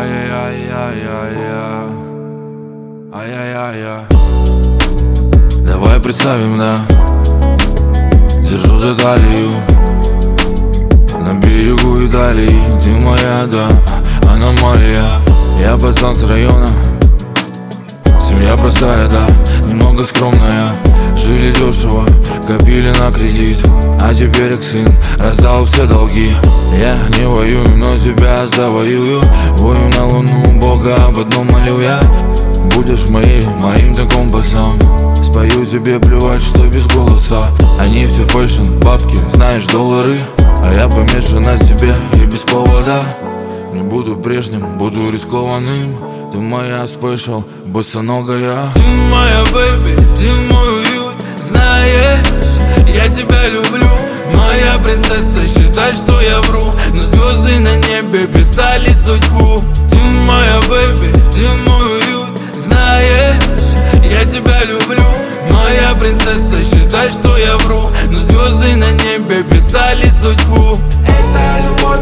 Ай-яй-яй-яй-яй-яй. Ай-яй-яй-яй. Давай представим, да. Держу за талию на берегу Италии. Ты моя, да, аномалия. Я пацан с района, семья простая, да, немного скромная. Жили дешево, копили на кредит, а теперь как сын раздал все долги. Я не воюю, но тебя завоюю. Вою на луну, Бога об одном молю я. Будешь моим ты компасом. Спою тебе, плевать, что без голоса. Они все фэшн, бабки, знаешь, доллары. А я помешан на тебе и без повода. Не буду прежним, буду рискованным. Ты моя спешл, босоногая. Ты моя бэйби, ты мой уют. Знаешь, я тебя люблю. Моя принцесса, считай, что я вру. Но звезды на небе писали судьбу. Ты моя бэйби, ты мой уют. Знаешь, я тебя люблю. Моя принцесса, считай, что я вру. Но звезды на небе писали судьбу. Это любовь,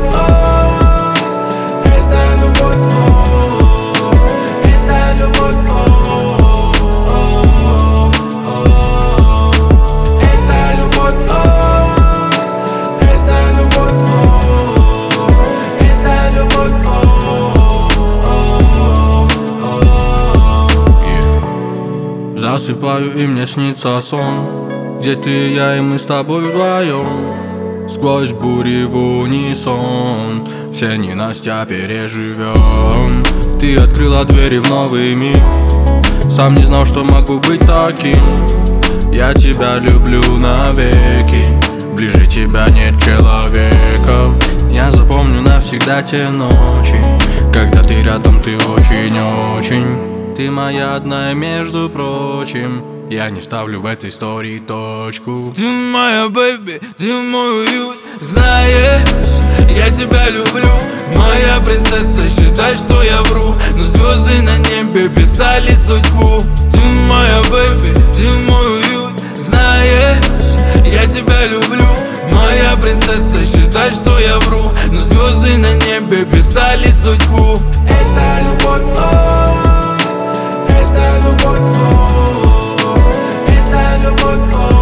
это любовь, это любовь, это любовь, это любовь, это любовь. Засыпаю, и мне снится сон, где ты, я и мы с тобой вдвоем. Сквозь бури в унисон все ненастья переживем. Ты открыла двери в новый мир. Сам не знал, что могу быть таким. Я тебя люблю навеки. Ближе тебя нет человека. Я запомню навсегда те ночи, когда ты рядом, ты очень-очень. Ты моя одна, между прочим. Я не ставлю в этой истории точку. Ты моя бэйби, ты мой уют. Знаешь, я тебя люблю. Моя принцесса, считай, что я вру. Но звезды на небе писали судьбу. Ты моя бэйби, ты мой уют. Знаешь, я тебя люблю. Моя принцесса, считай, что я вру. Но звезды на небе писали судьбу. Это любовь, это любовь, это любовь.